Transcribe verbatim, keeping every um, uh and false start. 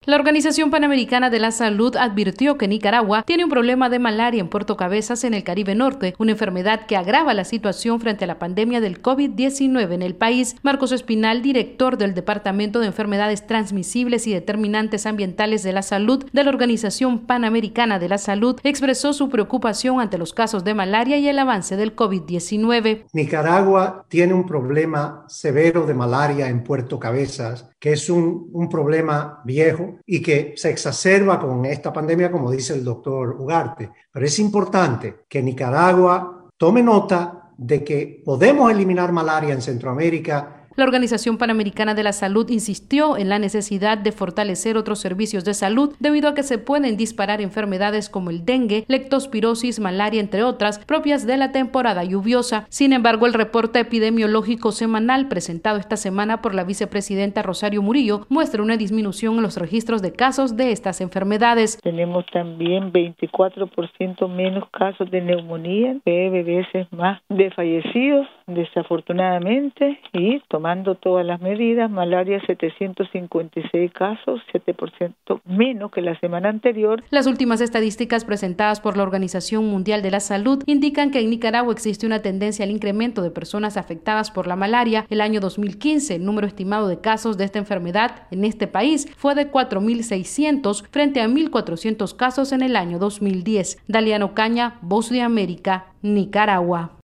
La Organización Panamericana de la Salud advirtió que Nicaragua tiene un problema de malaria en Puerto Cabezas, en el Caribe Norte, una enfermedad que agrava la situación frente a la pandemia del COVID diecinueve en el país. Marcos Espinal, director del Departamento de Enfermedades Transmisibles y Determinantes Ambientales de la Salud de la Organización Panamericana de la Salud, expresó su preocupación ante los casos de malaria y el avance del COVID diecinueve. Nicaragua tiene un problema severo de malaria en Puerto Cabezas, que es un, un problema viejo y que se exacerba con esta pandemia, como dice el doctor Ugarte. Pero es importante que Nicaragua tome nota de que podemos eliminar malaria en Centroamérica. La Organización Panamericana de la Salud insistió en la necesidad de fortalecer otros servicios de salud debido a que se pueden disparar enfermedades como el dengue, leptospirosis, malaria, entre otras, propias de la temporada lluviosa. Sin embargo, el reporte epidemiológico semanal presentado esta semana por la vicepresidenta Rosario Murillo muestra una disminución en los registros de casos de estas enfermedades. Tenemos también veinticuatro por ciento menos casos de neumonía, nueve veces más de fallecidos, desafortunadamente, y tomando todas las medidas, malaria setecientos cincuenta y seis casos, siete por ciento menos que la semana anterior. Las últimas estadísticas presentadas por la Organización Mundial de la Salud indican que en Nicaragua existe una tendencia al incremento de personas afectadas por la malaria. El año dos mil quince, el número estimado de casos de esta enfermedad en este país fue de cuatro mil seiscientos frente a mil cuatrocientos casos en el año dos mil diez. Daliano Caña, Voz de América, Nicaragua.